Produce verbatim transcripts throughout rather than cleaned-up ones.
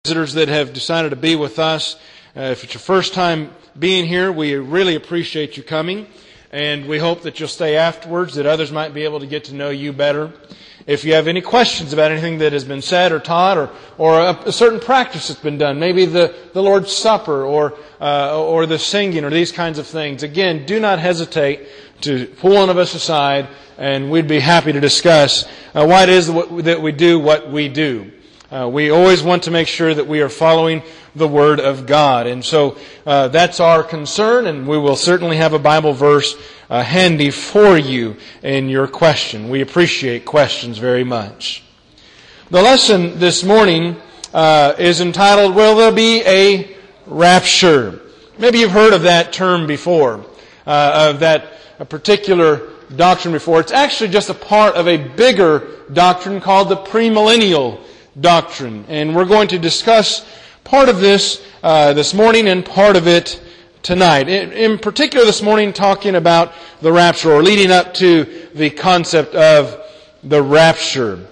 Visitors that have decided to be with us. Uh, if it's your first time being here, we really appreciate you coming, and we hope that you'll stay afterwards, that others might be able to get to know you better. If you have any questions about anything that has been said or taught, or or a, a certain practice that's been done, maybe the, the Lord's Supper, or uh, or the singing, or these kinds of things, again, do not hesitate to pull one of us aside, and we'd be happy to discuss uh, why it is that we do what we do. Uh, we always want to make sure that we are following the Word of God. And so uh, that's our concern, and we will certainly have a Bible verse uh, handy for you in your question. We appreciate questions very much. The lesson this morning uh, is entitled, Will There Be a Rapture? Maybe you've heard of that term before, uh, of that a particular doctrine before. It's actually just a part of a bigger doctrine called the premillennial doctrine. And we're going to discuss part of this uh, this morning and part of it tonight. In, in particular this morning, talking about the rapture, or leading up to the concept of the rapture.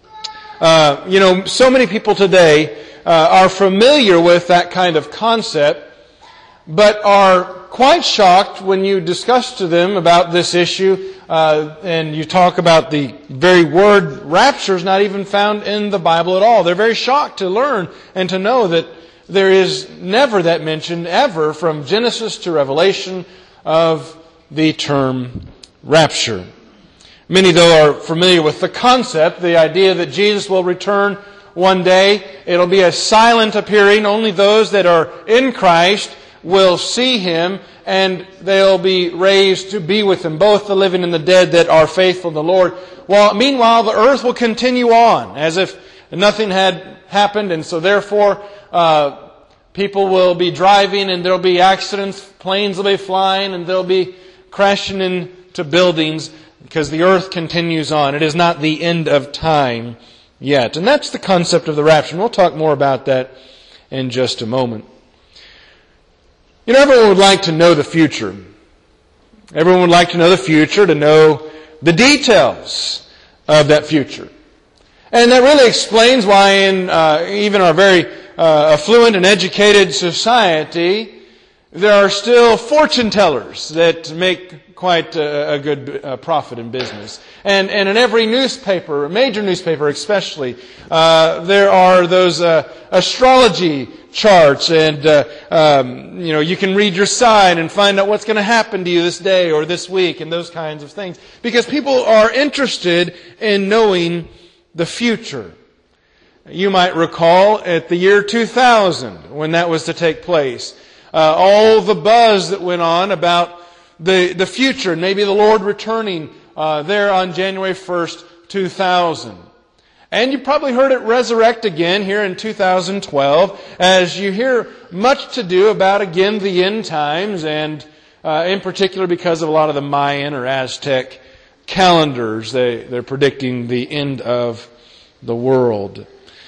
Uh, you know, so many people today uh, are familiar with that kind of concept, but are quite shocked when you discuss to them about this issue uh, and you talk about the very word rapture is not even found in the Bible at all. They're very shocked to learn and to know that there is never that mention ever from Genesis to Revelation of the term rapture. Many, though, are familiar with the concept, the idea that Jesus will return one day. It'll be a silent appearing. Only those that are in Christ will see Him, and they'll be raised to be with Him, both the living and the dead that are faithful to the Lord. While meanwhile, the earth will continue on as if nothing had happened, and so therefore uh, people will be driving, and there'll be accidents, planes will be flying, and they'll be crashing into buildings because the earth continues on. It is not the end of time yet. And that's the concept of the rapture. And we'll talk more about that in just a moment. You know, everyone would like to know the future. Everyone would like to know the future, to know the details of that future. And that really explains why in uh, even our very uh, affluent and educated society, there are still fortune tellers that make quite a, a good uh, profit in business. And, and in every newspaper, major newspaper especially, uh, there are those uh, astrology charts, and uh, um, you know, you can read your sign and find out what's going to happen to you this day or this week, and those kinds of things, because people are interested in knowing the future. You might recall at the year two thousand, when that was to take place, uh, all the buzz that went on about the the future, maybe the Lord returning uh, there on January first, two thousand. And you probably heard it resurrect again here in two thousand twelve, as you hear much to do about, again, the end times, and uh, in particular because of a lot of the Mayan or Aztec calendars. They, they're predicting the end of the world.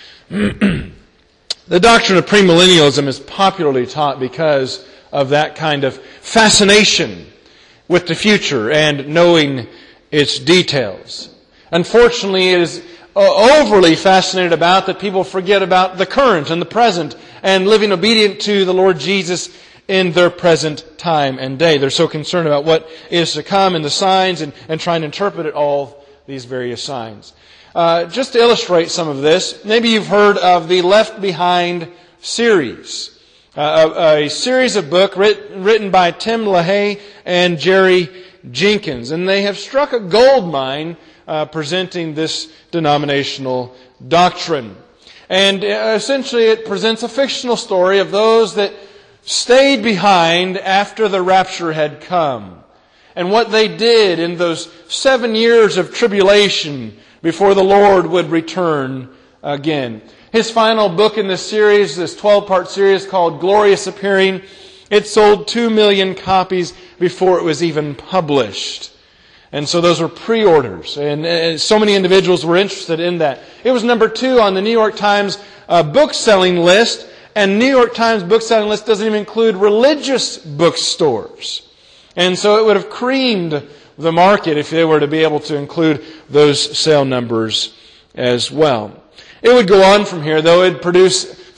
The doctrine of premillennialism is popularly taught because of that kind of fascination with the future and knowing its details. Unfortunately, it is overly fascinated about that people forget about the current and the present and living obedient to the Lord Jesus in their present time and day. They're so concerned about what is to come and the signs, and, and trying to interpret it all, these various signs. Uh, just to illustrate some of this, maybe you've heard of the Left Behind series. Uh, a, a series of books writ, written by Tim LaHaye and Jerry Jenkins. And they have struck a gold mine Uh, presenting this denominational doctrine. And uh, essentially it presents a fictional story of those that stayed behind after the rapture had come, and what they did in those seven years of tribulation before the Lord would return again. His final book in this series, this twelve-part series called Glorious Appearing, it sold two million copies before it was even published. And so those were pre-orders, and, and so many individuals were interested in that. It was number two on the New York Times uh, book-selling list, and New York Times book-selling list doesn't even include religious bookstores. And so it would have creamed the market if they were to be able to include those sale numbers as well. It would go on from here, though. It would produce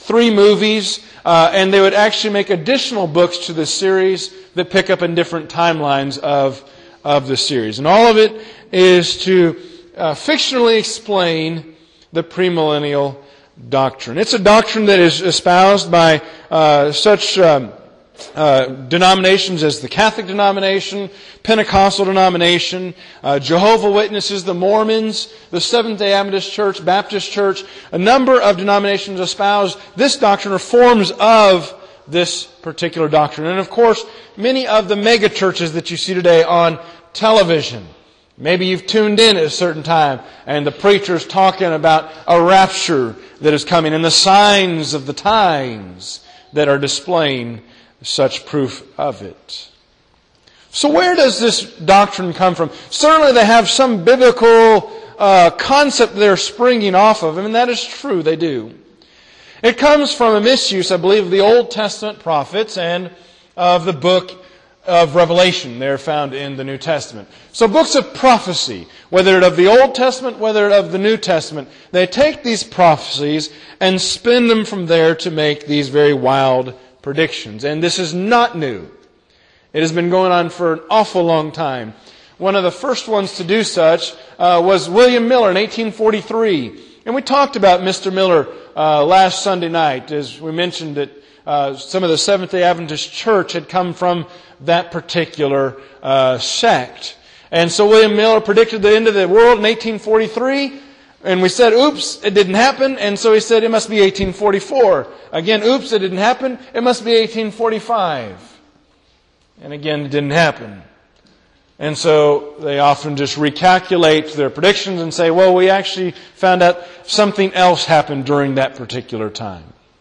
three movies, uh, and they would actually make additional books to the series that pick up in different timelines of, of the series. And all of it is to uh, fictionally explain the premillennial doctrine. It's a doctrine that is espoused by uh, such um, uh, denominations as the Catholic denomination, Pentecostal denomination, uh, Jehovah's Witnesses, the Mormons, the Seventh-day Adventist Church, Baptist Church. A number of denominations espouse this doctrine or forms of this particular doctrine. And of course, many of the mega churches that you see today on television. Maybe you've tuned in at a certain time and the preacher's talking about a rapture that is coming and the signs of the times that are displaying such proof of it. So where does this doctrine come from? Certainly they have some biblical uh, concept they're springing off of, I mean, that is true, they do. It comes from a misuse, I believe, of the Old Testament prophets and of the book of Revelation. They're found in the New Testament. So books of prophecy, whether it of the Old Testament, whether it of the New Testament, they take these prophecies and spin them from there to make these very wild predictions. And this is not new. It has been going on for an awful long time. One of the first ones to do such uh, was William Miller in eighteen forty-three. And we talked about Mister Miller uh, last Sunday night, as we mentioned that uh, some of the Seventh-day Adventist Church had come from that particular uh, sect. And so William Miller predicted the end of the world in eighteen forty-three. And we said, oops, it didn't happen. And so he said, it must be eighteen forty-four. Again, oops, it didn't happen. It must be eighteen forty-five. And again, it didn't happen. And so they often just recalculate their predictions and say, well, we actually found out something else happened during that particular time.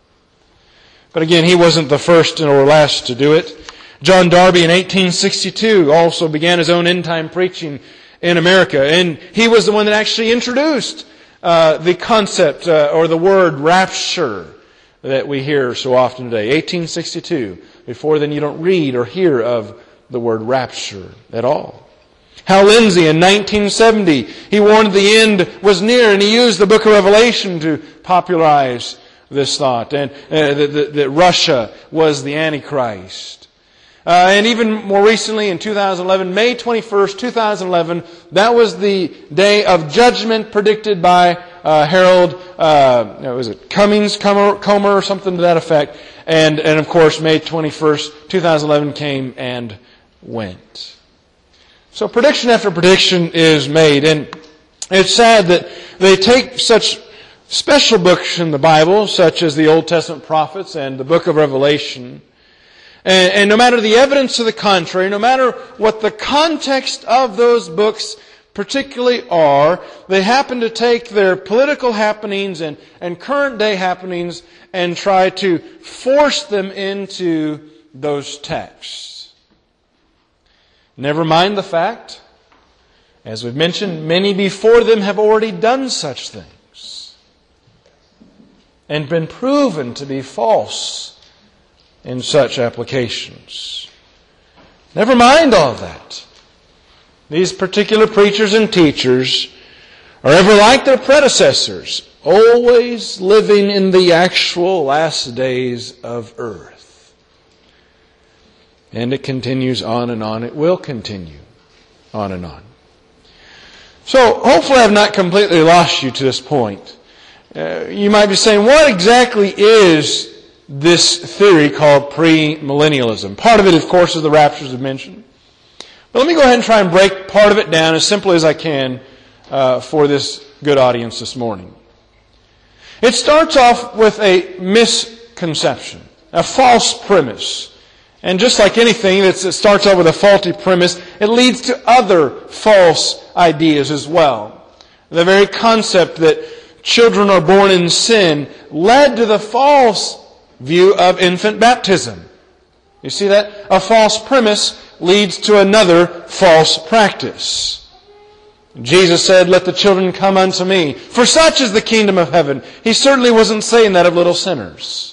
But again, he wasn't the first or last to do it. John Darby in eighteen sixty-two also began his own end-time preaching in America. And he was the one that actually introduced uh, the concept uh, or the word rapture that we hear so often today. eighteen sixty-two. Before then, you don't read or hear of the word rapture at all. Hal Lindsey in nineteen seventy, he warned the end was near, and he used the book of Revelation to popularize this thought, and uh, that, that Russia was the Antichrist. Uh, and even more recently, in two thousand eleven, May twenty-first, two thousand eleven, that was the day of judgment predicted by uh, Harold, uh, was it Cummings, Comer, Comer, or something to that effect. And, and of course, May twenty-first, two thousand eleven came and went. So prediction after prediction is made. And it's sad that they take such special books in the Bible, such as the Old Testament prophets and the book of Revelation, and, and no matter the evidence to the contrary, no matter what the context of those books particularly are, they happen to take their political happenings and, and current day happenings and try to force them into those texts. Never mind the fact, as we've mentioned, many before them have already done such things and been proven to be false in such applications. Never mind all that. These particular preachers and teachers are ever like their predecessors, always living in the actual last days of earth. And it continues on and on. It will continue on and on. So, hopefully I've not completely lost you to this point. Uh, you might be saying, what exactly is this theory called premillennialism? Part of it, of course, is the raptures we've mentioned. But let me go ahead and try and break part of it down as simply as I can uh, for this good audience this morning. It starts off with a misconception, a false premise. And just like anything that starts off with a faulty premise, it leads to other false ideas as well. The very concept that children are born in sin led to the false view of infant baptism. You see that? A false premise leads to another false practice. Jesus said, let the children come unto me, for such is the kingdom of heaven. He certainly wasn't saying that of little sinners.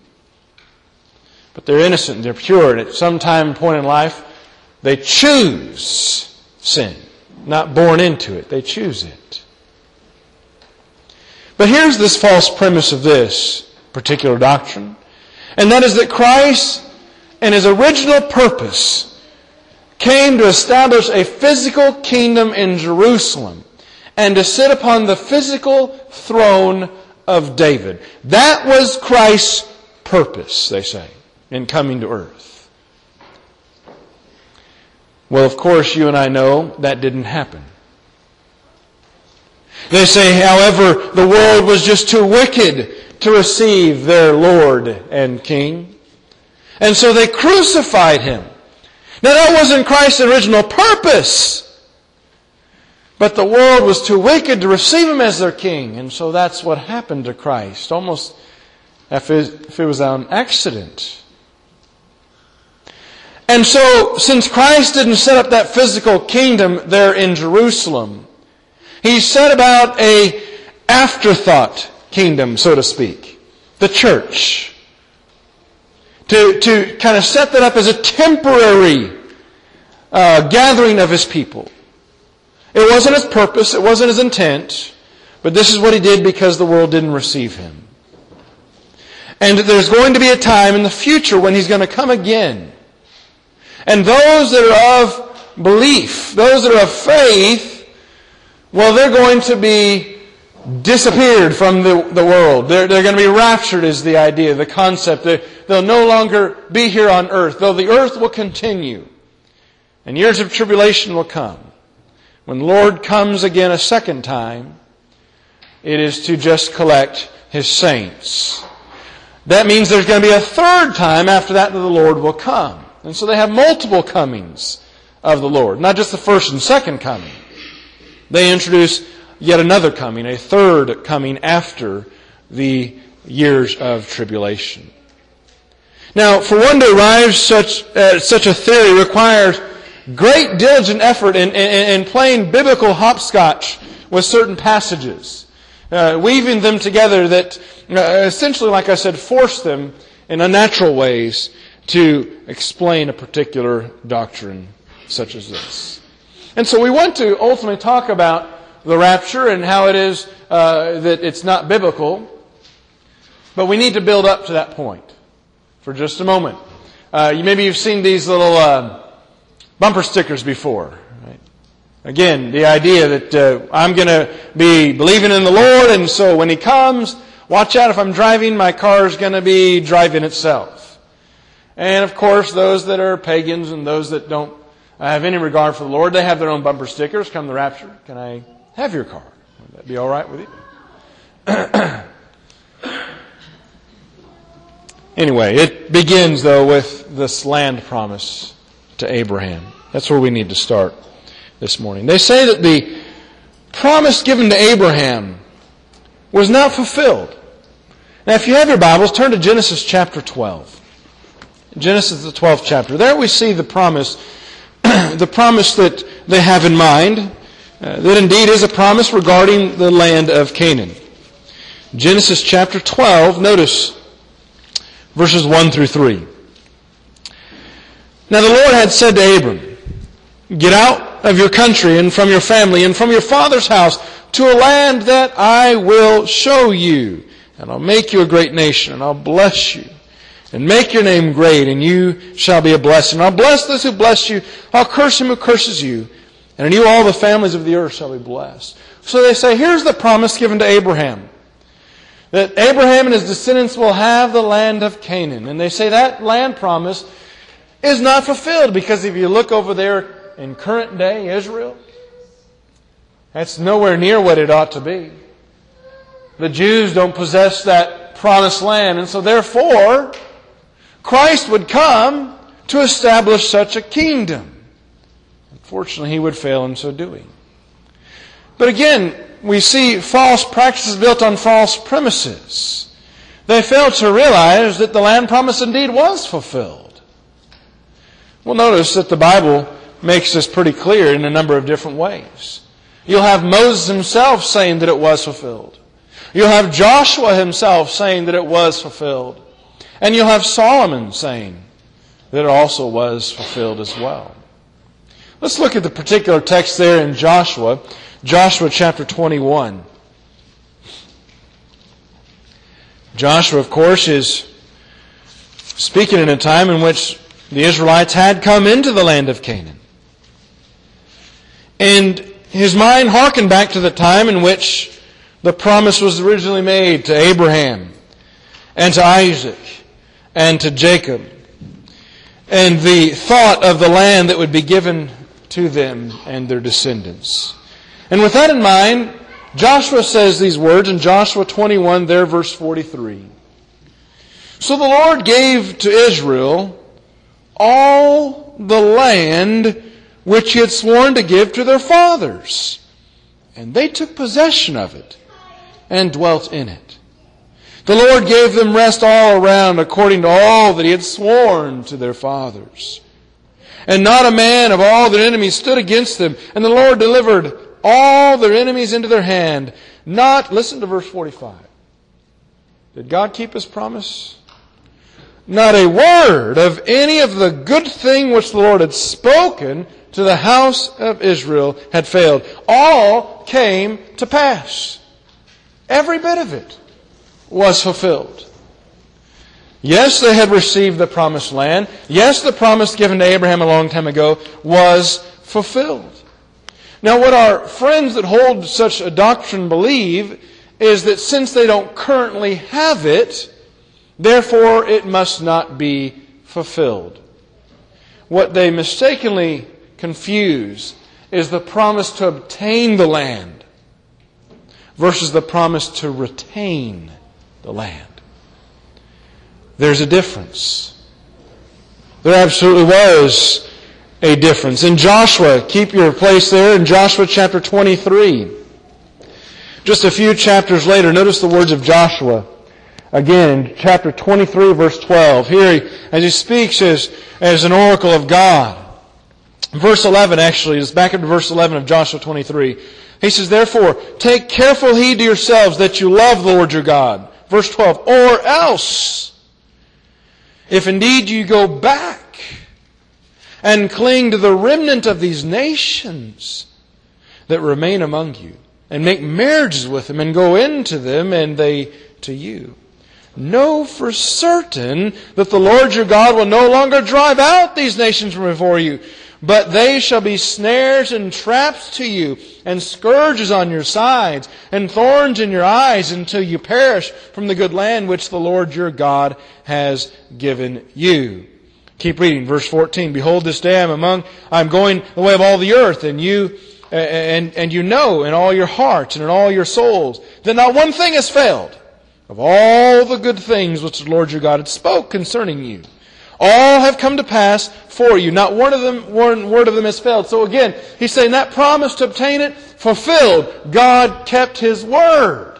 But they're innocent, they're pure, and at some time and point in life, they choose sin. Not born into it, they choose it. But here's this false premise of this. particular doctrine. And that is that Christ, in His original purpose, came to establish a physical kingdom in Jerusalem and to sit upon the physical throne of David. That was Christ's purpose, they say, in coming to earth. Well, of course, you and I know that didn't happen. They say, however, the world was just too wicked to receive their Lord and King. And so they crucified Him. Now that wasn't Christ's original purpose. But the world was too wicked to receive Him as their King. And so that's what happened to Christ. Almost if it was an accident. And so, since Christ didn't set up that physical kingdom there in Jerusalem, He set about a afterthought kingdom, so to speak. The church. To, to kind of set that up as a temporary uh, gathering of His people. It wasn't His purpose, it wasn't His intent, but this is what He did because the world didn't receive Him. And there's going to be a time in the future when He's going to come again. And those that are of belief, those that are of faith, well, they're going to be disappeared from the, the world. They're, they're going to be raptured is the idea, the concept. They're, they'll no longer be here on earth, though the earth will continue. And years of tribulation will come. When the Lord comes again a second time, it is to just collect His saints. That means there's going to be a third time after that that the Lord will come. And so they have multiple comings of the Lord. Not just the first and second coming. They introduce yet another coming, a third coming after the years of tribulation. Now, for one to arrive such uh, such a theory requires great diligent effort in, in, in playing biblical hopscotch with certain passages. Uh, weaving them together that uh, essentially, like I said, force them in unnatural ways to explain a particular doctrine such as this. And so we want to ultimately talk about the rapture and how it is uh, that it's not biblical, but we need to build up to that point for just a moment. Uh, you, maybe you've seen these little uh, bumper stickers before. Right? Again, the idea that uh, I'm going to be believing in the Lord, and so when He comes, watch out if I'm driving, my car's going to be driving itself. And of course, those that are pagans and those that don't have any regard for the Lord, they have their own bumper stickers. Come the rapture, can I have your car? Would that be all right with you? Anyway, it begins, though, with this land promise to Abraham. That's where we need to start this morning. They say that the promise given to Abraham was not fulfilled. Now, if you have your Bibles, turn to Genesis chapter twelve. Genesis, the twelfth chapter. There we see the promise, the promise that they have in mind, uh, that indeed is a promise regarding the land of Canaan. Genesis chapter twelve, notice verses one through three. Now the Lord had said to Abram, "Get out of your country and from your family and from your father's house to a land that I will show you. And I'll make you a great nation, and I'll bless you. And make your name great, and you shall be a blessing. I'll bless those who bless you. I'll curse him who curses you. And in you all the families of the earth shall be blessed." So they say, here's the promise given to Abraham. That Abraham and his descendants will have the land of Canaan. And they say that land promise is not fulfilled. Because if you look over there in current day Israel, that's nowhere near what it ought to be. The Jews don't possess that promised land. And so therefore, Christ would come to establish such a kingdom. Unfortunately, He would fail in so doing. But again, we see false practices built on false premises. They fail to realize that the land promise indeed was fulfilled. Well, notice that the Bible makes this pretty clear in a number of different ways. You'll have Moses himself saying that it was fulfilled. You'll have Joshua himself saying that it was fulfilled. And you'll have Solomon saying that it also was fulfilled as well. Let's look at the particular text there in Joshua, Joshua chapter twenty-one. Joshua, of course, is speaking in a time in which the Israelites had come into the land of Canaan. And his mind harkened back to the time in which the promise was originally made to Abraham and to Isaac and to Jacob, and the thought of the land that would be given to them and their descendants. And with that in mind, Joshua says these words in Joshua twenty-one, there verse forty-three. So the Lord gave to Israel all the land which He had sworn to give to their fathers, and they took possession of it and dwelt in it. The Lord gave them rest all around according to all that He had sworn to their fathers. And not a man of all their enemies stood against them, and the Lord delivered all their enemies into their hand. Not, listen to verse forty-five. Did God keep His promise? Not a word of any of the good thing which the Lord had spoken to the house of Israel had failed. All came to pass. Every bit of it was fulfilled. Yes, they had received the promised land. Yes, the promise given to Abraham a long time ago was fulfilled. Now, what our friends that hold such a doctrine believe is that since they don't currently have it, therefore it must not be fulfilled. What they mistakenly confuse is the promise to obtain the land versus the promise to retain the land. There's a difference. There absolutely was a difference. In Joshua, keep your place there, in Joshua chapter twenty-three. Just a few chapters later, notice the words of Joshua. Again, in chapter twenty-three, verse twelve. Here, he, as he speaks as, as an oracle of God. Verse eleven, actually, is back up to verse eleven of Joshua twenty-three. He says, therefore, take careful heed to yourselves that you love the Lord your God. Verse twelve, or else, if indeed you go back and cling to the remnant of these nations that remain among you, and make marriages with them, and go into them, and they to you, know for certain that the Lord your God will no longer drive out these nations from before you, but they shall be snares and traps to you, and scourges on your sides, and thorns in your eyes, until you perish from the good land which the Lord your God has given you. Keep reading, verse fourteen. Behold, this day I am among, I am going the way of all the earth, and you and and you know in all your hearts and in all your souls that not one thing has failed of all the good things which the Lord your God had spoke concerning you. All have come to pass for you. Not one of them, one word of them has failed. So again, he's saying that promise to obtain it, fulfilled. God kept His word.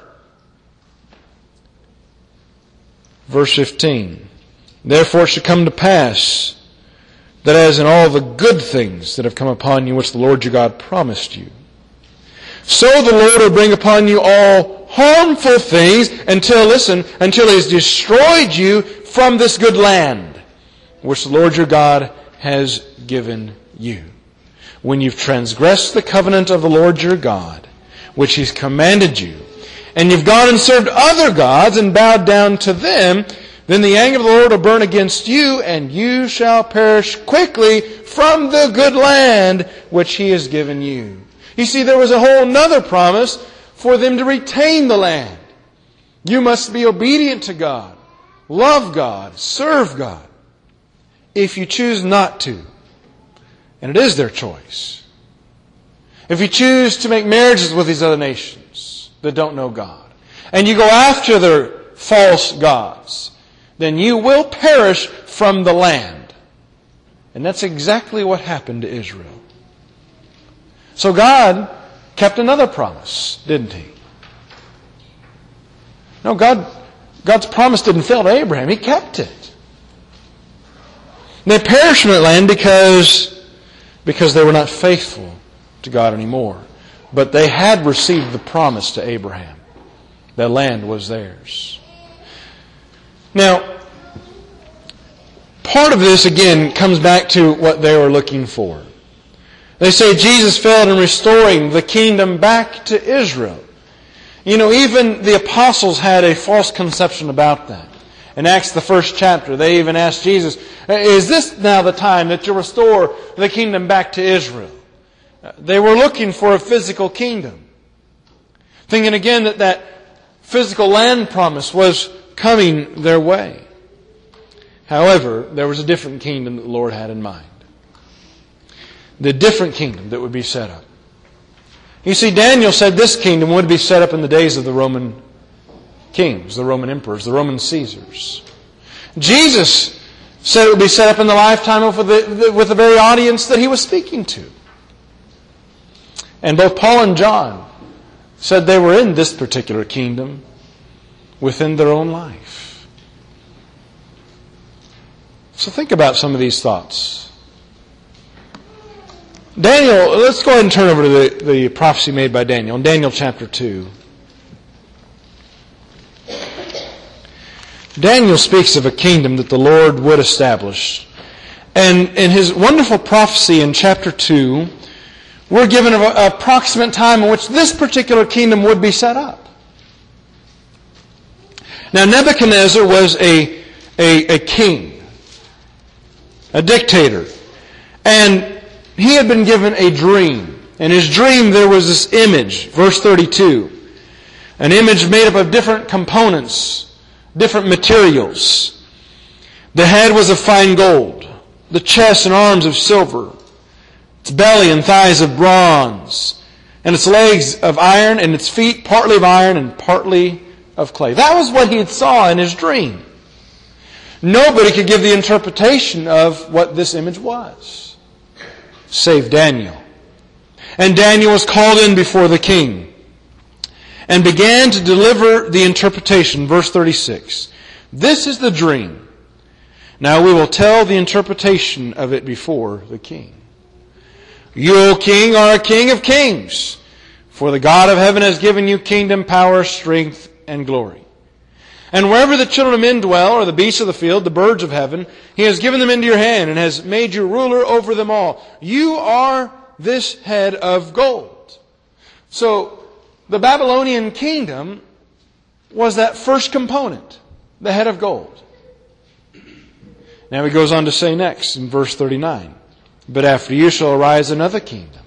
Verse fifteen. Therefore it shall come to pass that as in all the good things that have come upon you, which the Lord your God promised you, so the Lord will bring upon you all harmful things until, listen, until He has destroyed you from this good land, which the Lord your God has given you. When you've transgressed the covenant of the Lord your God, which He's commanded you, and you've gone and served other gods and bowed down to them, then the anger of the Lord will burn against you, and you shall perish quickly from the good land which He has given you. You see, there was a whole other promise for them to retain the land. You must be obedient to God, love God, serve God. If you choose not to, and it is their choice, if you choose to make marriages with these other nations that don't know God, and you go after their false gods, then you will perish from the land. And that's exactly what happened to Israel. So God kept another promise, didn't He? No, God, God's promise didn't fail to Abraham. He kept it. They perished from that land because, because they were not faithful to God anymore. But they had received the promise to Abraham. That land was theirs. Now, part of this, again, comes back to what they were looking for. They say Jesus failed in restoring the kingdom back to Israel. You know, even the apostles had a false conception about that. In Acts, the first chapter, they even asked Jesus, is this now the time that you restore the kingdom back to Israel? They were looking for a physical kingdom. Thinking again that that physical land promise was coming their way. However, there was a different kingdom that the Lord had in mind. The different kingdom that would be set up. You see, Daniel said this kingdom would be set up in the days of the Roman kings, the Roman emperors, the Roman Caesars. Jesus said it would be set up in the lifetime of the, with the very audience that he was speaking to. And both Paul and John said they were in this particular kingdom within their own life. So think about some of these thoughts. Daniel, let's go ahead and turn over to the, the prophecy made by Daniel in Daniel chapter two. Daniel speaks of a kingdom that the Lord would establish. And in his wonderful prophecy in chapter two, we're given an approximate time in which this particular kingdom would be set up. Now, Nebuchadnezzar was a, a, a king, a dictator. And he had been given a dream. In his dream there was this image, verse thirty-two. An image made up of different components, different materials. The head was of fine gold, the chest and arms of silver, its belly and thighs of bronze, and its legs of iron, and its feet partly of iron and partly of clay. That was what he saw in his dream. Nobody could give the interpretation of what this image was, save Daniel. And Daniel was called in before the king and began to deliver the interpretation. Verse thirty-six. This is the dream. Now we will tell the interpretation of it before the king. You, O king, are a king of kings, for the God of heaven has given you kingdom, power, strength, and glory. And wherever the children of men dwell, or the beasts of the field, the birds of heaven, He has given them into your hand and has made you ruler over them all. You are this head of gold. So, the Babylonian kingdom was that first component, the head of gold. Now he goes on to say next in verse thirty-nine, but after you shall arise another kingdom,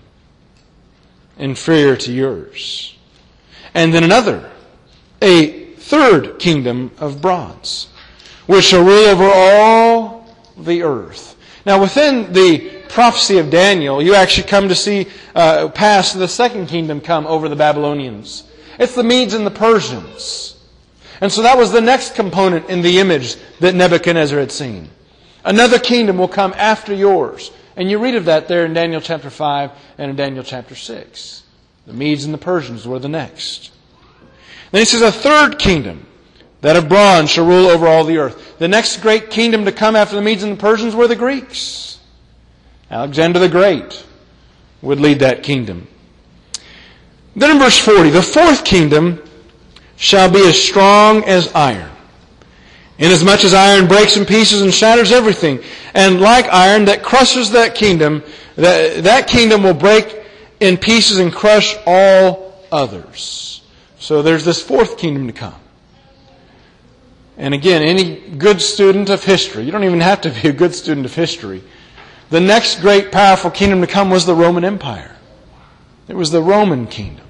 inferior to yours. And then another, a third kingdom of bronze, which shall rule over all the earth. Now within the prophecy of Daniel, you actually come to see uh, past the second kingdom come over the Babylonians. It's the Medes and the Persians. And so that was the next component in the image that Nebuchadnezzar had seen. Another kingdom will come after yours. And you read of that there in Daniel chapter five and in Daniel chapter six. The Medes and the Persians were the next. Then he says, a third kingdom, that of bronze, shall rule over all the earth. The next great kingdom to come after the Medes and the Persians were the Greeks. Alexander the Great would lead that kingdom. Then in verse forty, the fourth kingdom shall be as strong as iron, inasmuch as iron breaks in pieces and shatters everything. And like iron that crushes that kingdom, that, that kingdom will break in pieces and crush all others. So there's this fourth kingdom to come. And again, any good student of history, you don't even have to be a good student of history, the next great powerful kingdom to come was the Roman Empire. It was the Roman kingdom.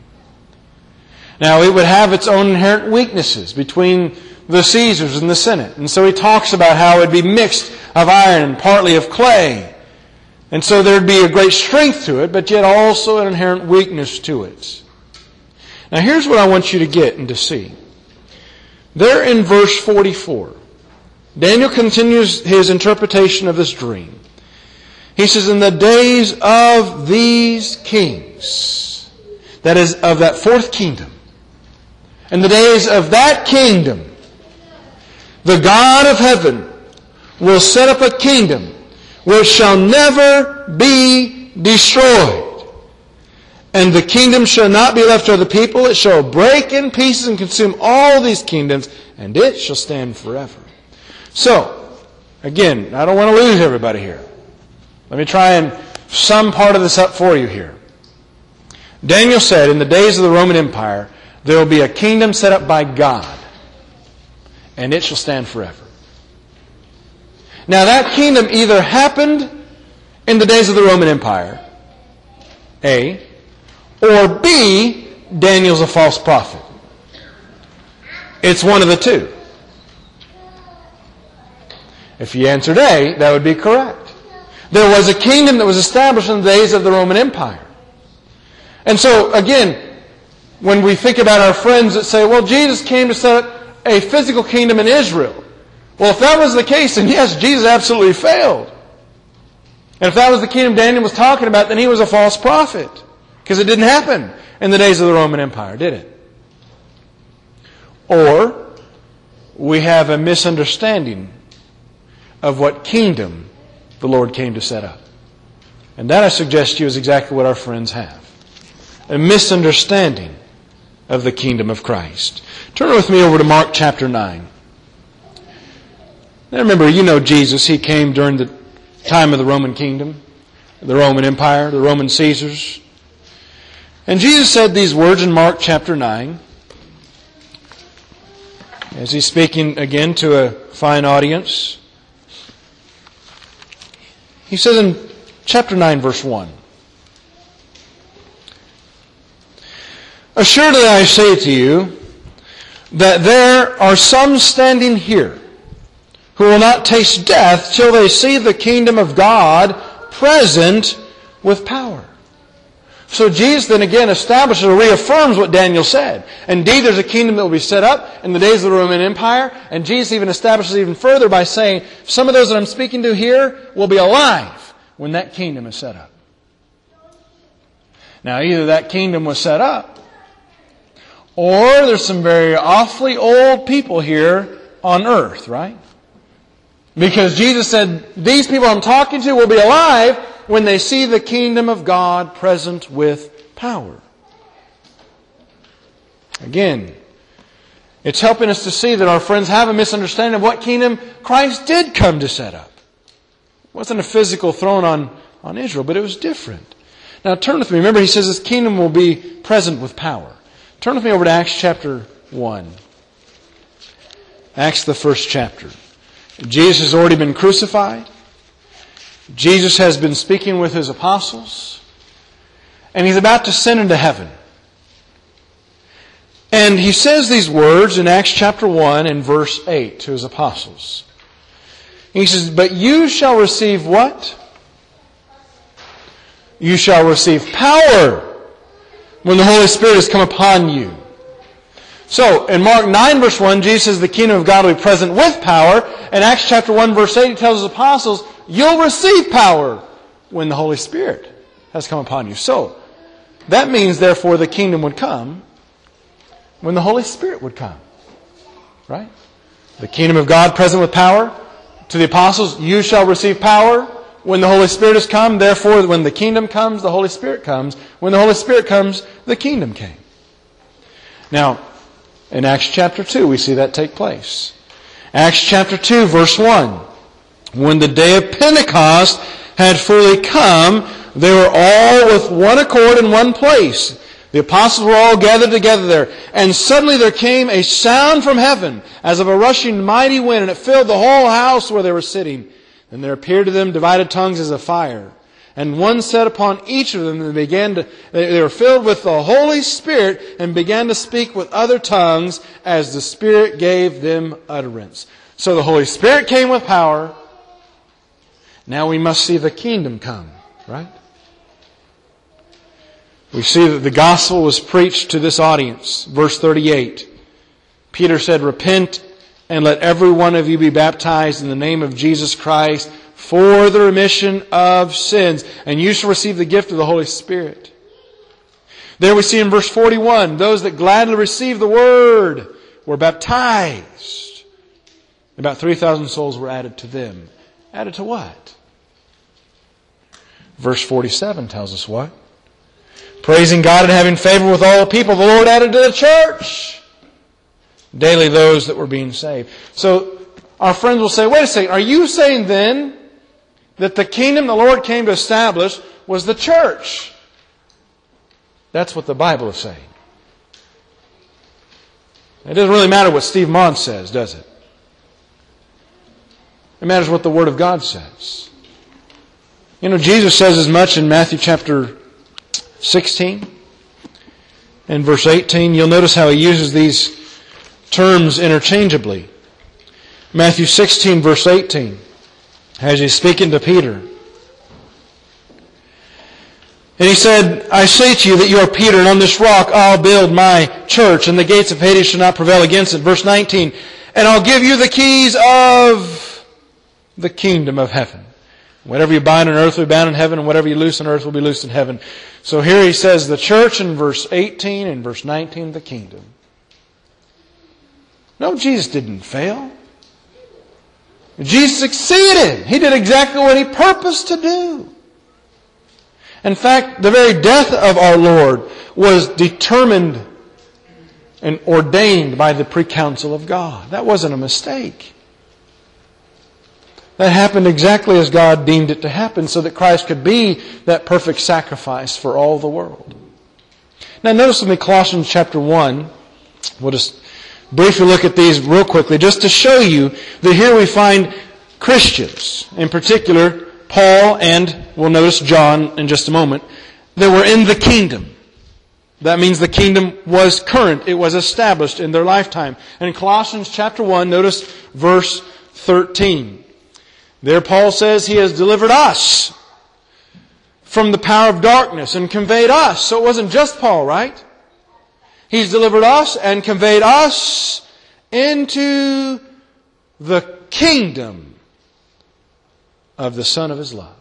Now, it would have its own inherent weaknesses between the Caesars and the Senate. And so he talks about how it would be mixed of iron and partly of clay. And so there would be a great strength to it, but yet also an inherent weakness to it. Now here's what I want you to get and to see. There in verse forty-four, Daniel continues his interpretation of this dream. He says, in the days of these kings, that is, of that fourth kingdom, in the days of that kingdom, the God of heaven will set up a kingdom which shall never be destroyed. And the kingdom shall not be left to other people. It shall break in pieces and consume all these kingdoms, and it shall stand forever. So, again, I don't want to lose everybody here. Let me try and sum part of this up for you here. Daniel said, in the days of the Roman Empire, There will be a kingdom set up by God, and it shall stand forever. Now that kingdom either happened in the days of the Roman Empire, A, or B, Daniel's a false prophet. It's one of the two. If you answered A, that would be correct. There was a kingdom that was established in the days of the Roman Empire. And so, again, when we think about our friends that say, well, Jesus came to set up a physical kingdom in Israel. Well, if that was the case, then yes, Jesus absolutely failed. And if that was the kingdom Daniel was talking about, then he was a false prophet. Because it didn't happen in the days of the Roman Empire, did it? Or we have a misunderstanding of what kingdom the Lord came to set up. And that, I suggest to you, is exactly what our friends have. A misunderstanding of the kingdom of Christ. Turn with me over to Mark chapter nine. Now remember, you know Jesus. He came during the time of the Roman kingdom, the Roman Empire, the Roman Caesars. And Jesus said these words in Mark chapter nine, as he's speaking again to a fine audience. He says in chapter nine, verse one, "Assuredly I say to you, that there are some standing here who will not taste death till they see the kingdom of God present with power." So Jesus then again establishes or reaffirms what Daniel said. Indeed, there's a kingdom that will be set up in the days of the Roman Empire. And Jesus even establishes even further by saying, some of those that I'm speaking to here will be alive when that kingdom is set up. Now, either that kingdom was set up, or there's some very awfully old people here on earth, right? Because Jesus said, these people I'm talking to will be alive when they see the kingdom of God present with power. Again, it's helping us to see that our friends have a misunderstanding of what kingdom Christ did come to set up. It wasn't a physical throne on, on Israel, but it was different. Now turn with me. Remember, he says this kingdom will be present with power. Turn with me over to Acts chapter one. Acts the first chapter. Jesus has already been crucified. Jesus has been speaking with his apostles. And he's about to ascend into heaven. And he says these words in Acts chapter one and verse eight to his apostles. He says, "But you shall receive what? You shall receive power when the Holy Spirit has come upon you." So, in Mark nine verse one, Jesus says the kingdom of God will be present with power. In Acts chapter one verse eight, he tells his apostles, you'll receive power when the Holy Spirit has come upon you. So, that means, therefore, the kingdom would come when the Holy Spirit would come. Right? The kingdom of God present with power. To the apostles, you shall receive power when the Holy Spirit has come. Therefore, when the kingdom comes, the Holy Spirit comes. When the Holy Spirit comes, the kingdom came. Now, in Acts chapter two, we see that take place. Acts chapter two, verse one. "When the day of Pentecost had fully come, they were all with one accord in one place. The apostles were all gathered together there. And suddenly there came a sound from heaven, as of a rushing mighty wind, and it filled the whole house where they were sitting. And there appeared to them divided tongues as of fire. And one sat upon each of them, and they began to, they were filled with the Holy Spirit, and began to speak with other tongues as the Spirit gave them utterance." So the Holy Spirit came with power. Now we must see the kingdom come, right? We see that the gospel was preached to this audience. Verse thirty-eight. Peter said, "Repent and let every one of you be baptized in the name of Jesus Christ for the remission of sins, and you shall receive the gift of the Holy Spirit." There we see in verse forty-one, those that gladly received the word were baptized. About three thousand souls were added to them. Added to what? Verse forty-seven tells us what? "Praising God and having favor with all the people, the Lord added to the church daily those that were being saved." So our friends will say, wait a second, are you saying then that the kingdom the Lord came to establish was the church? That's what the Bible is saying. It doesn't really matter what Steve Mons says, does it? It matters what the Word of God says. You know, Jesus says as much in Matthew chapter sixteen and verse eighteen. You'll notice how He uses these terms interchangeably. Matthew sixteen, verse eighteen, as He's speaking to Peter. And He said, I say to you that you are Peter, and on this rock I'll build my church, and the gates of Hades shall not prevail against it. Verse nineteen, and I'll give you the keys of the kingdom of heaven. Whatever you bind on earth will be bound in heaven, and whatever you loose on earth will be loosed in heaven. So here He says the church in verse eighteen, and verse nineteen, the kingdom. No, Jesus didn't fail. Jesus succeeded. He did exactly what He purposed to do. In fact, the very death of our Lord was determined and ordained by the pre-counsel of God. That wasn't a mistake. That happened exactly as God deemed it to happen, so that Christ could be that perfect sacrifice for all the world. Now notice with me Colossians chapter one. We'll just briefly look at these real quickly, just to show you that here we find Christians, in particular Paul and we'll notice John in just a moment, that were in the kingdom. That means the kingdom was current. It was established in their lifetime. And in Colossians chapter one, notice verse thirteen. There Paul says He has delivered us from the power of darkness and conveyed us. So it wasn't just Paul, right? He's delivered us and conveyed us into the kingdom of the Son of His love.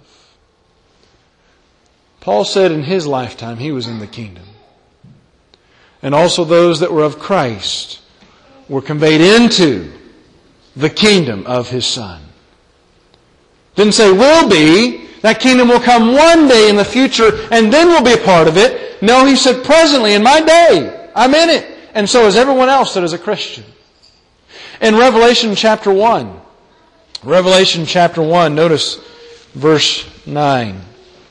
Paul said in his lifetime he was in the kingdom. And also those that were of Christ were conveyed into the kingdom of His Son. Didn't say will be. That kingdom will come one day in the future and then we'll be a part of it. No, He said presently in my day, I'm in it. And so is everyone else that is a Christian. In Revelation chapter one, Revelation chapter one, notice verse nine.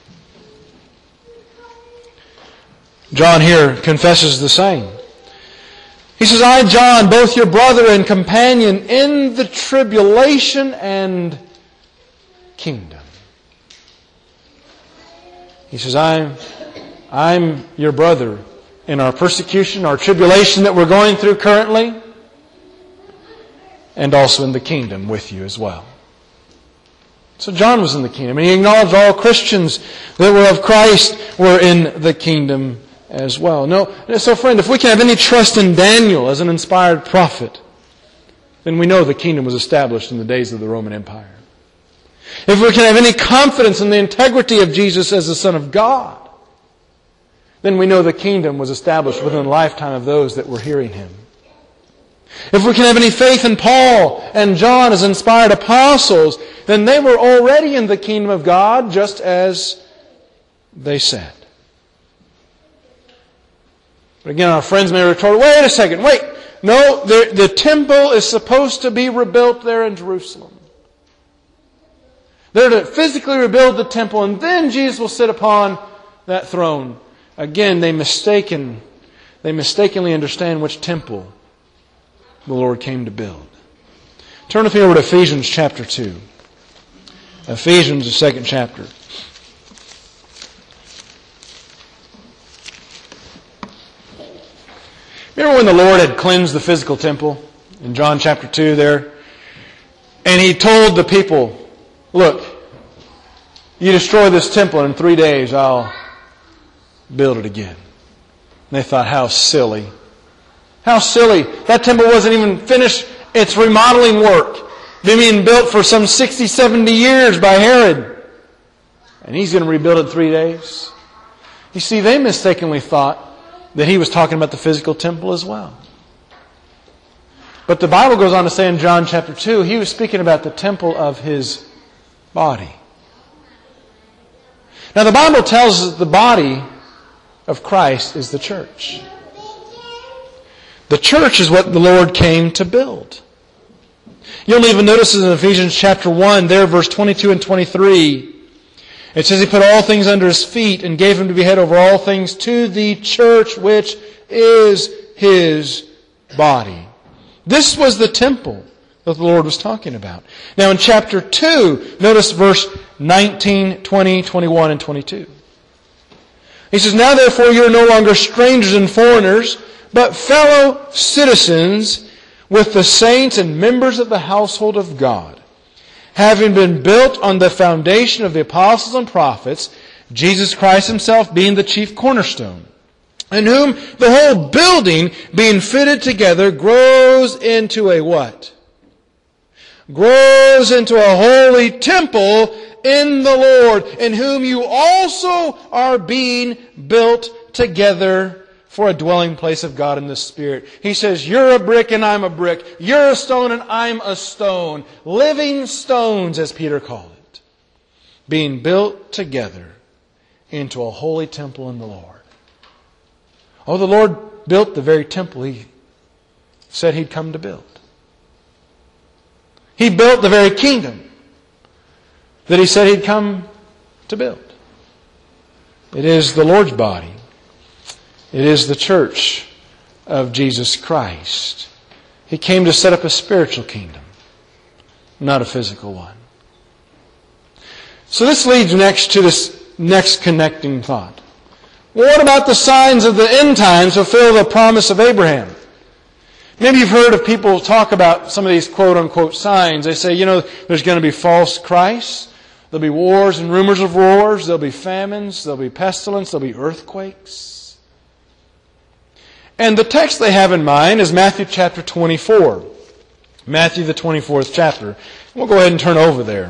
John here confesses the same. He says, I, John, both your brother and companion in the tribulation and kingdom. He says, I'm, I'm your brother in our persecution, our tribulation that we're going through currently, and also in the kingdom with you as well. So John was in the kingdom, and he acknowledged all Christians that were of Christ were in the kingdom as well. No, so friend, if we can have any trust in Daniel as an inspired prophet, then we know the kingdom was established in the days of the Roman Empire. If we can have any confidence in the integrity of Jesus as the Son of God, then we know the kingdom was established within the lifetime of those that were hearing Him. If we can have any faith in Paul and John as inspired apostles, then they were already in the kingdom of God just as they said. But again, our friends may retort, wait a second, wait. No, the, the temple is supposed to be rebuilt there in Jerusalem. They're to physically rebuild the temple, and then Jesus will sit upon that throne. Again, they mistaken, they mistakenly understand which temple the Lord came to build. Turn with me over to Ephesians chapter two. Ephesians, the second chapter. Remember when the Lord had cleansed the physical temple in John chapter two there? And He told the people, look, you destroy this temple and in three days I'll build it again. And they thought, how silly. How silly. That temple wasn't even finished its remodeling work. Been being built for some sixty, seventy years by Herod. And He's going to rebuild it in three days. You see, they mistakenly thought that He was talking about the physical temple as well. But the Bible goes on to say in John chapter two, He was speaking about the temple of His body. Now the Bible tells us that the body of Christ is the church. The church is what the Lord came to build. You'll even notice in Ephesians chapter one, there verse twenty-two and twenty-three, it says He put all things under His feet and gave Him to be head over all things to the church, which is His body, This was the temple that the Lord was talking about. Now in chapter two, notice verse nineteen, twenty, twenty-one, and twenty-two. He says, "Now therefore you are no longer strangers and foreigners, but fellow citizens with the saints and members of the household of God, having been built on the foundation of the apostles and prophets, Jesus Christ Himself being the chief cornerstone, in whom the whole building, being fitted together, grows into a what? Grows into a holy temple in the Lord, in whom you also are being built together for a dwelling place of God in the Spirit." He says, you're a brick and I'm a brick. You're a stone and I'm a stone. Living stones, as Peter called it. Being built together into a holy temple in the Lord. Oh, the Lord built the very temple He said He'd come to build. He built the very kingdom that He said He'd come to build. It is the Lord's body. It is the church of Jesus Christ. He came to set up a spiritual kingdom, not a physical one. So this leads next to this next connecting thought. Well, what about the signs of the end times fulfill the promise of Abraham? Maybe you've heard of people talk about some of these quote-unquote signs. They say, you know, there's going to be false Christs. There'll be wars and rumors of wars. There'll be famines. There'll be pestilence. There'll be earthquakes. And the text they have in mind is Matthew chapter twenty-four. Matthew, the twenty-fourth chapter. We'll go ahead and turn over there.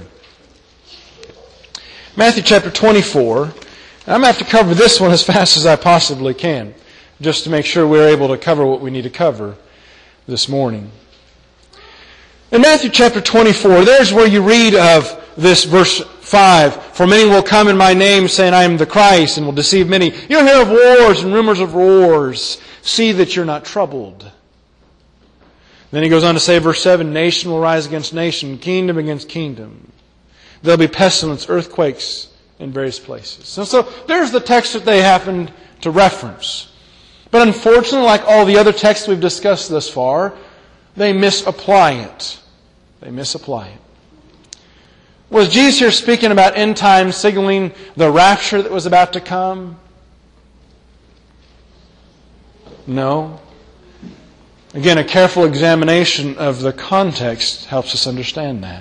Matthew chapter twenty-four. I'm going to have to cover this one as fast as I possibly can, just to make sure we're able to cover what we need to cover this morning. In Matthew chapter twenty-four, there's where you read of this verse five. "For many will come in my name, saying, I am the Christ, and will deceive many. You'll hear of wars and rumors of wars. See that you're not troubled." Then he goes on to say, verse seven, "Nation will rise against nation, kingdom against kingdom. There'll be pestilence, earthquakes in various places." So, so there's the text that they happen to reference. But unfortunately, like all the other texts we've discussed thus far, they misapply it. They misapply it. Was Jesus here speaking about end times, signaling the rapture that was about to come? No. Again, a careful examination of the context helps us understand that.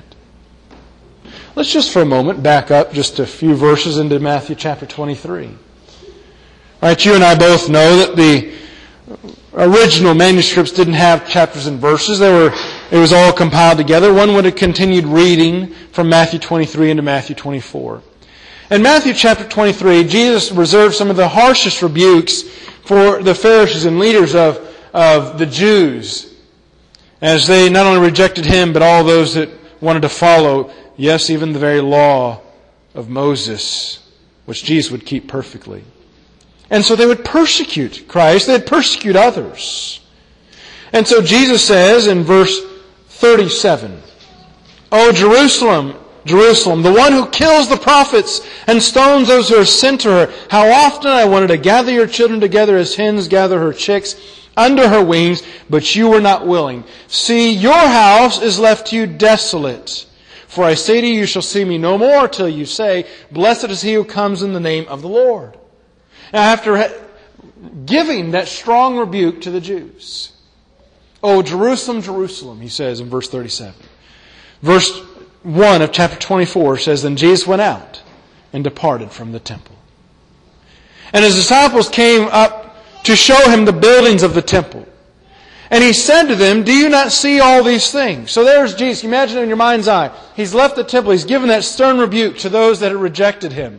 Let's just for a moment back up just a few verses into Matthew chapter twenty-three. All right, you and I both know that the original manuscripts didn't have chapters and verses. They were, it was all compiled together. One would have continued reading from Matthew twenty-three into Matthew twenty-four. In Matthew chapter twenty-three, Jesus reserved some of the harshest rebukes for the Pharisees and leaders of, of the Jews, as they not only rejected Him, but all those that wanted to follow, yes, even the very law of Moses, which Jesus would keep perfectly. And so they would persecute Christ. They'd persecute others. And so Jesus says in verse thirty-seven, "O Jerusalem, Jerusalem, the one who kills the prophets and stones those who are sent to her, how often I wanted to gather your children together as hens gather her chicks under her wings, but you were not willing. See, your house is left to you desolate. For I say to you, you shall see me no more till you say, Blessed is he who comes in the name of the Lord." Now, after giving that strong rebuke to the Jews, "O Jerusalem, Jerusalem," he says in verse thirty-seven. Verse one of chapter twenty-four says, "Then Jesus went out and departed from the temple. And His disciples came up to show Him the buildings of the temple. And He said to them, Do you not see all these things?" So there's Jesus. Imagine in your mind's eye. He's left the temple. He's given that stern rebuke to those that had rejected Him.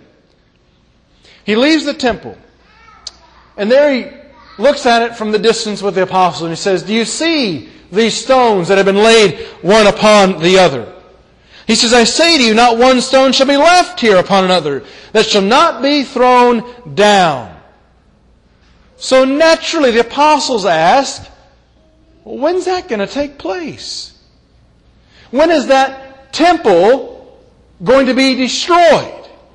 He leaves the temple. And there He looks at it from the distance with the apostles. And He says, "Do you see these stones that have been laid one upon the other?" He says, "I say to you, not one stone shall be left here upon another that shall not be thrown down." So naturally the apostles ask, well, when's that going to take place? When is that temple going to be destroyed?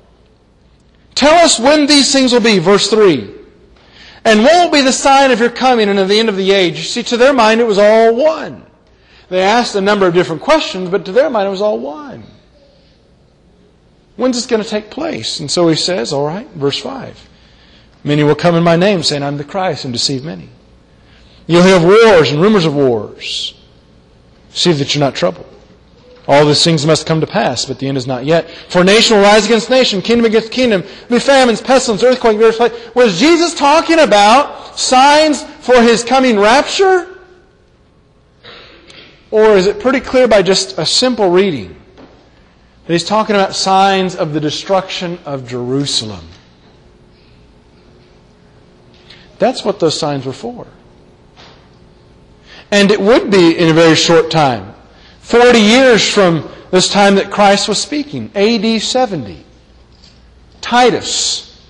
Tell us when these things will be. Verse three. "And what will be the sign of your coming and of the end of the age?" You see, to their mind it was all one. They asked a number of different questions, but to their mind it was all one. When's this going to take place? And so he says, all right, verse five. Many will come in my name, saying, I'm the Christ, and deceive many. You'll hear of wars and rumors of wars. See that you're not troubled. All these things must come to pass, but the end is not yet. For nation will rise against nation, kingdom against kingdom. There'll be famines, pestilence, earthquake, various places. Was Jesus talking about signs for His coming rapture? Or is it pretty clear by just a simple reading that He's talking about signs of the destruction of Jerusalem? That's what those signs were for. And it would be in a very short time. Forty years from this time that Christ was speaking. A D seventy. Titus,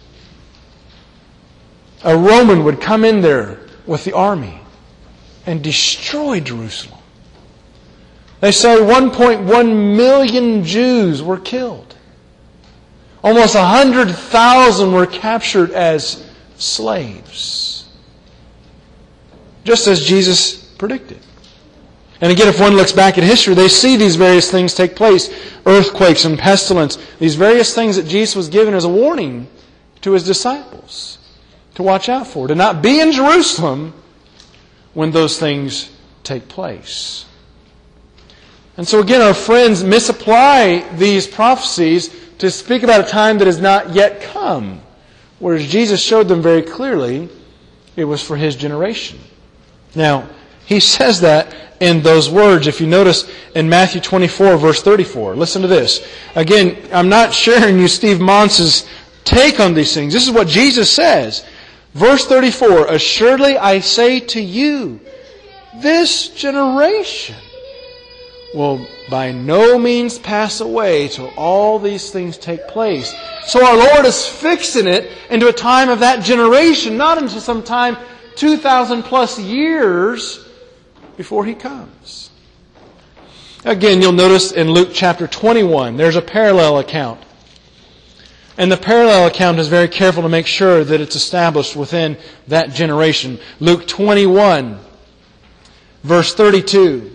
a Roman, would come in there with the army and destroy Jerusalem. They say one point one million Jews were killed. Almost one hundred thousand were captured as slaves. Just as Jesus predicted. And again, if one looks back at history, they see these various things take place. Earthquakes and pestilence. These various things that Jesus was given as a warning to His disciples to watch out for. To not be in Jerusalem when those things take place. And so again, our friends misapply these prophecies to speak about a time that has not yet come. Whereas Jesus showed them very clearly it was for His generation. Now, He says that in those words, if you notice in Matthew twenty-four, verse thirty-four. Listen to this. Again, I'm not sharing you Steve Mons's take on these things. This is what Jesus says. Verse thirty-four, assuredly I say to you, this generation will by no means pass away till all these things take place. So our Lord is fixing it into a time of that generation, not into some time two thousand plus years before He comes. Again, you'll notice in Luke chapter twenty-one, there's a parallel account. And the parallel account is very careful to make sure that it's established within that generation. Luke twenty-one, verse thirty-two.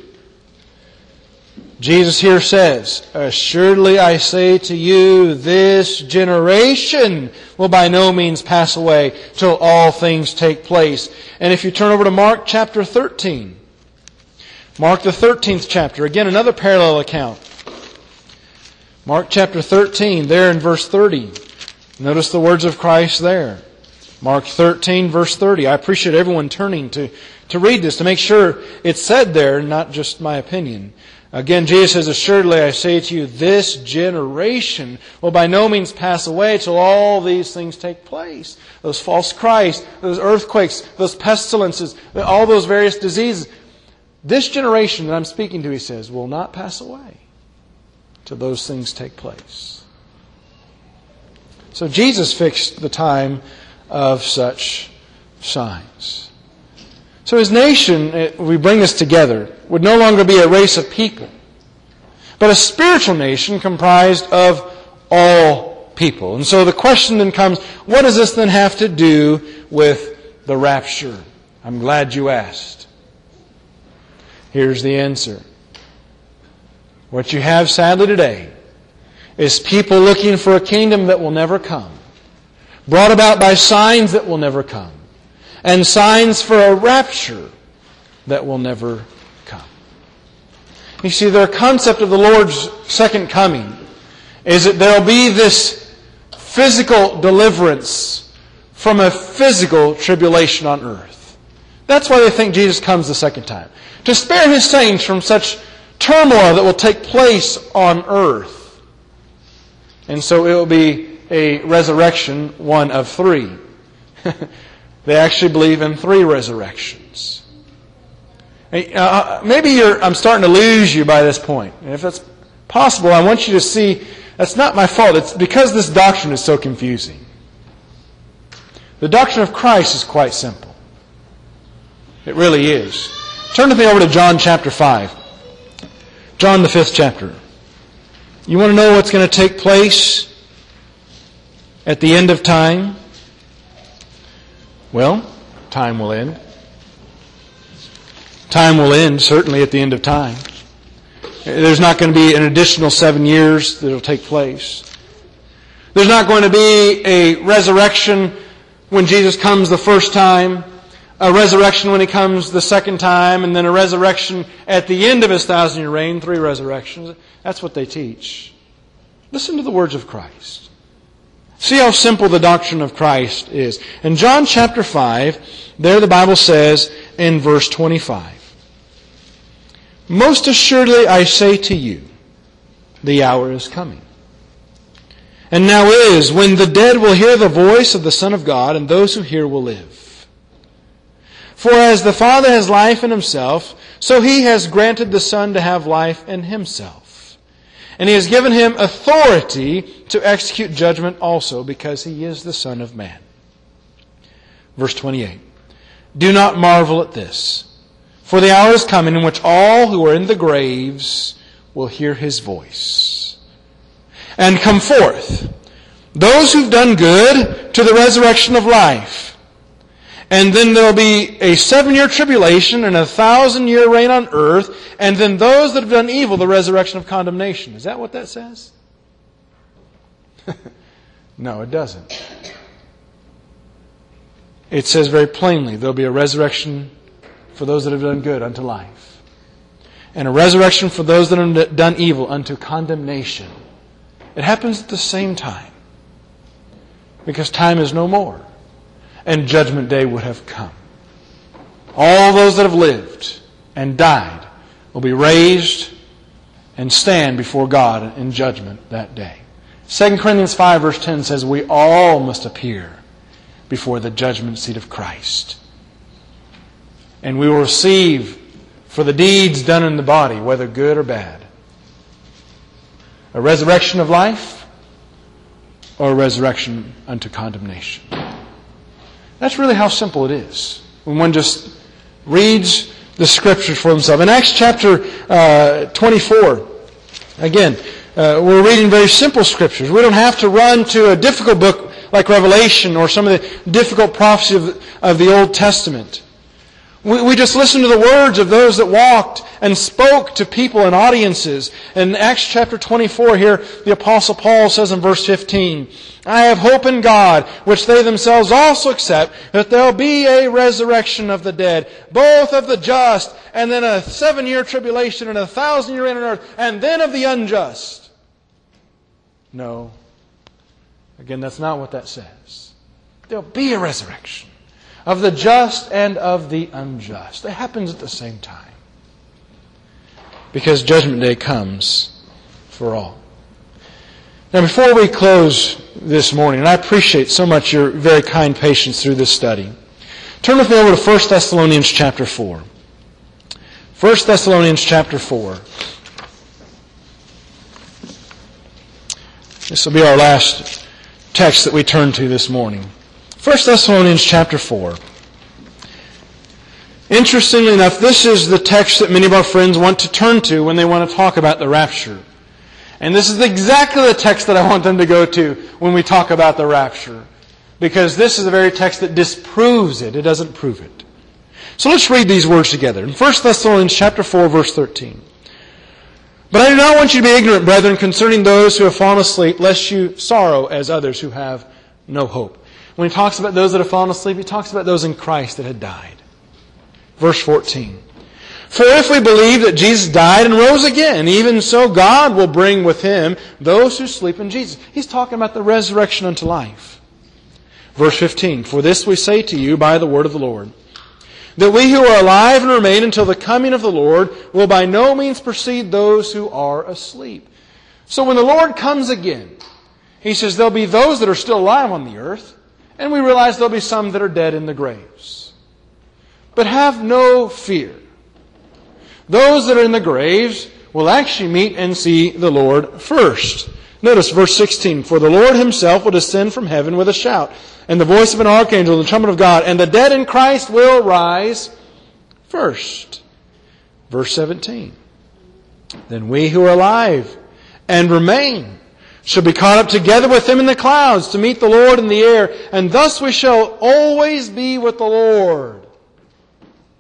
Jesus here says, assuredly I say to you, this generation will by no means pass away till all things take place. And if you turn over to Mark chapter thirteen, Mark the thirteenth chapter, again another parallel account. Mark chapter thirteen, there in verse thirty. Notice the words of Christ there. Mark thirteen, verse thirty. I appreciate everyone turning to, to read this, to make sure it's said there, not just my opinion. Again, Jesus says, assuredly I say to you, this generation will by no means pass away till all these things take place. Those false Christs, those earthquakes, those pestilences, all those various diseases. This generation that I'm speaking to, He says, will not pass away till those things take place. So Jesus fixed the time of such signs. So His nation, we bring this together, would no longer be a race of people, but a spiritual nation comprised of all people. And so the question then comes, what does this then have to do with the rapture? I'm glad you asked. Here's the answer. What you have sadly today is people looking for a kingdom that will never come, brought about by signs that will never come, and signs for a rapture that will never come. You see, their concept of the Lord's second coming is that there will be this physical deliverance from a physical tribulation on earth. That's why they think Jesus comes the second time. To spare His saints from such turmoil that will take place on earth. And so it will be a resurrection, one of three. They actually believe in three resurrections. Uh, maybe you're, I'm starting to lose you by this point. And if that's possible, I want you to see that's not my fault. It's because this doctrine is so confusing. The doctrine of Christ is quite simple. It really is. Turn with me over to John chapter five. John the fifth chapter. You want to know what's going to take place at the end of time? Well, time will end. Time will end, certainly at the end of time. There's not going to be an additional seven years that will take place. There's not going to be a resurrection when Jesus comes the first time, a resurrection when He comes the second time, and then a resurrection at the end of His thousand-year reign, three resurrections. That's what they teach. Listen to the words of Christ. See how simple the doctrine of Christ is. In John chapter five, there the Bible says in verse twenty-five, "Most assuredly I say to you, the hour is coming. And now is, when the dead will hear the voice of the Son of God, and those who hear will live. For as the Father has life in Himself, so He has granted the Son to have life in Himself. And He has given Him authority to execute judgment also, because He is the Son of Man." Verse twenty-eight, "Do not marvel at this, for the hour is coming in which all who are in the graves will hear His voice and come forth, those who've done good to the resurrection of life. And then there'll be a seven-year tribulation and a thousand-year reign on earth, and then those that have done evil, the resurrection of condemnation." Is that what that says? No, it doesn't. It says very plainly, there'll be a resurrection for those that have done good unto life, and a resurrection for those that have done evil unto condemnation. It happens at the same time, because time is no more, and judgment day would have come. All those that have lived and died will be raised and stand before God in judgment that day. Second Corinthians five verse ten says, "We all must appear before the judgment seat of Christ. And we will receive for the deeds done in the body, whether good or bad, a resurrection of life or a resurrection unto condemnation." That's really how simple it is when one just reads the Scriptures for themselves. In Acts chapter uh, twenty-four, again, uh, we're reading very simple Scriptures. We don't have to run to a difficult book like Revelation or some of the difficult prophecies of, of the Old Testament. We, we just listen to the words of those that walked and spoke to people and audiences. In Acts chapter twenty-four here, the Apostle Paul says in verse fifteen, "I have hope in God, which they themselves also accept, that there will be a resurrection of the dead, both of the just, and then a seven-year tribulation and a thousand-year reign on earth, and then of the unjust." No. Again, that's not what that says. There'll be a resurrection of the just and of the unjust. It happens at the same time, because judgment day comes for all. Now, before we close this morning, and I appreciate so much your very kind patience through this study, turn with me over to First Thessalonians chapter four. First Thessalonians chapter four. This will be our last text that we turn to this morning. First Thessalonians chapter four. Interestingly enough, this is the text that many of our friends want to turn to when they want to talk about the rapture. And this is exactly the text that I want them to go to when we talk about the rapture, because this is the very text that disproves it. It doesn't prove it. So let's read these words together. In First Thessalonians chapter four, verse thirteen. "But I do not want you to be ignorant, brethren, concerning those who have fallen asleep, lest you sorrow as others who have no hope." When he talks about those that have fallen asleep, he talks about those in Christ that had died. Verse fourteen. "For if we believe that Jesus died and rose again, even so God will bring with Him those who sleep in Jesus." He's talking about the resurrection unto life. Verse fifteen. "For this we say to you by the word of the Lord, that we who are alive and remain until the coming of the Lord will by no means precede those who are asleep." So when the Lord comes again, He says there'll be those that are still alive on the earth, and we realize there'll be some that are dead in the graves. But have no fear. Those that are in the graves will actually meet and see the Lord first. Notice verse sixteen. "For the Lord Himself will descend from heaven with a shout, and the voice of an archangel, and the trumpet of God, and the dead in Christ will rise first." Verse seventeen. "Then we who are alive and remain shall be caught up together with Him in the clouds to meet the Lord in the air, and thus we shall always be with the Lord."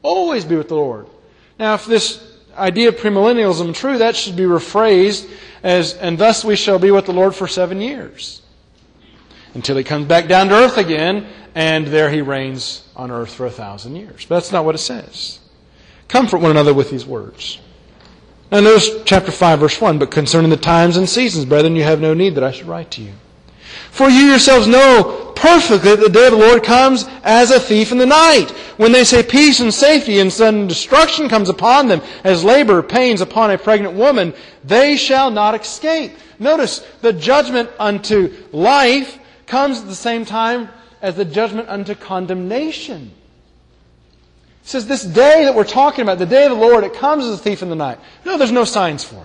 always be with the Lord. Now, if this idea of premillennialism is true, that should be rephrased as, and thus we shall be with the Lord for seven years. Until He comes back down to earth again, and there He reigns on earth for a thousand years. But that's not what it says. Comfort one another with these words. Now notice chapter five, verse one. But concerning the times and seasons, brethren, you have no need that I should write to you. For you yourselves know perfectly that the day of the Lord comes as a thief in the night. When they say peace and safety and sudden destruction comes upon them, as labor pains upon a pregnant woman, they shall not escape. Notice, the judgment unto life comes at the same time as the judgment unto condemnation. It says this day that we're talking about, the day of the Lord, it comes as a thief in the night. No, there's no signs for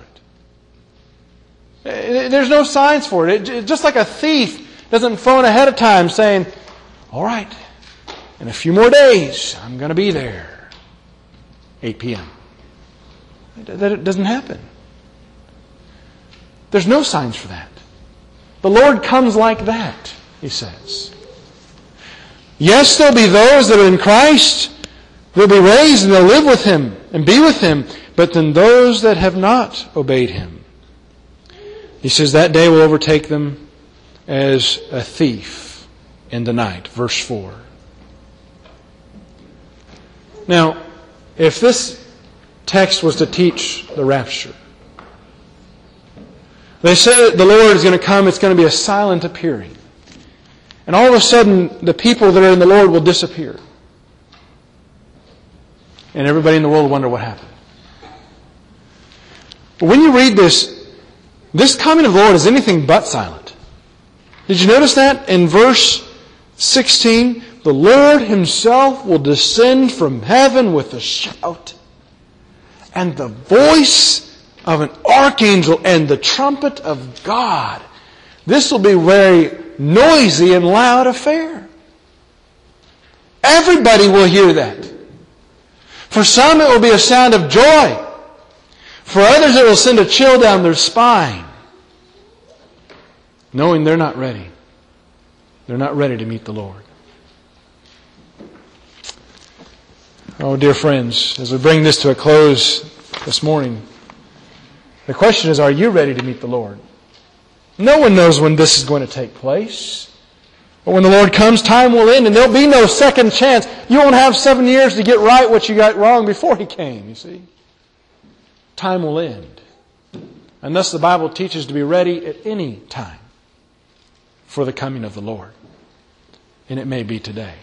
it. There's no signs for it. it just like a thief doesn't phone ahead of time saying, all right, in a few more days, I'm going to be there. eight p.m. That doesn't happen. There's no signs for that. The Lord comes like that, He says. Yes, there'll be those that are in Christ. They'll be raised and they'll live with Him and be with Him. But then those that have not obeyed Him, He says that day will overtake them as a thief in the night. Verse four. Now, if this text was to teach the rapture, they say that the Lord is going to come, it's going to be a silent appearing. And all of a sudden, the people that are in the Lord will disappear. And everybody in the world will wonder what happened. But when you read this, this coming of the Lord is anything but silent. Did you notice that? In verse sixteen, the Lord Himself will descend from heaven with a shout, and the voice of an archangel, and the trumpet of God. This will be a very noisy and loud affair. Everybody will hear that. For some it will be a sound of joy. For others it will send a chill down their spine, knowing they're not ready. They're not ready to meet the Lord. Oh, dear friends, as we bring this to a close this morning, the question is, are you ready to meet the Lord? No one knows when this is going to take place. But when the Lord comes, time will end and there'll be no second chance. You won't have seven years to get right what you got wrong before He came, you see. Time will end. And thus the Bible teaches to be ready at any time for the coming of the Lord. And it may be today.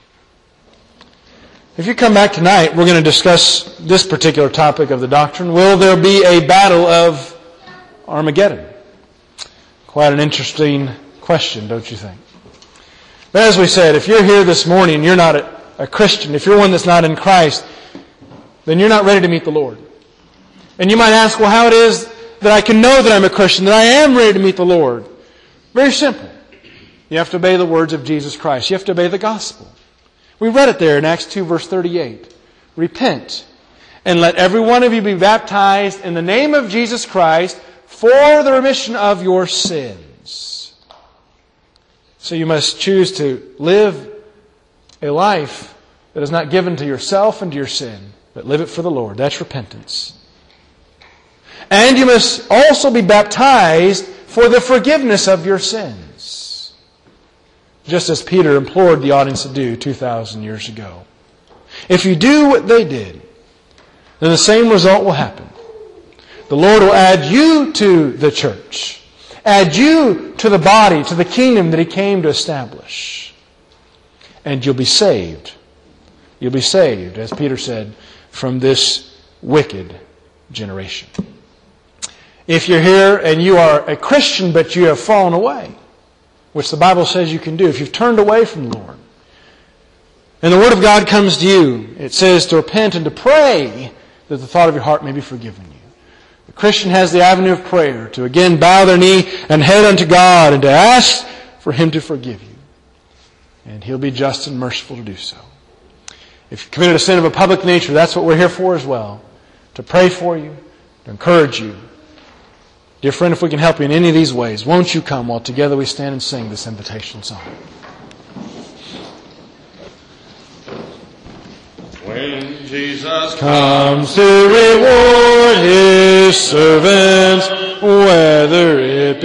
If you come back tonight, we're going to discuss this particular topic of the doctrine. Will there be a battle of Armageddon? Quite an interesting question, don't you think? But as we said, if you're here this morning and you're not a, a Christian, if you're one that's not in Christ, then you're not ready to meet the Lord. And you might ask, well, how it is that I can know that I'm a Christian, that I am ready to meet the Lord? Very simple. You have to obey the words of Jesus Christ. You have to obey the gospel. We read it there in Acts two, verse thirty-eight. Repent, and let every one of you be baptized in the name of Jesus Christ for the remission of your sins. So you must choose to live a life that is not given to yourself and to your sin, but live it for the Lord. That's repentance. And you must also be baptized for the forgiveness of your sins, just as Peter implored the audience to do two thousand years ago. If you do what they did, then the same result will happen. The Lord will add you to the church, add you to the body, to the kingdom that He came to establish. And you'll be saved. You'll be saved, as Peter said, from this wicked generation. If you're here and you are a Christian but you have fallen away, which the Bible says you can do, if you've turned away from the Lord, and the Word of God comes to you, it says to repent and to pray that the thought of your heart may be forgiven you. The Christian has the avenue of prayer to again bow their knee and head unto God and to ask for Him to forgive you. And He'll be just and merciful to do so. If you committed a sin of a public nature, that's what we're here for as well. To pray for you, to encourage you. Dear friend, if we can help you in any of these ways, won't you come while together we stand and sing this invitation song? When Jesus comes to reward his servants, whether it be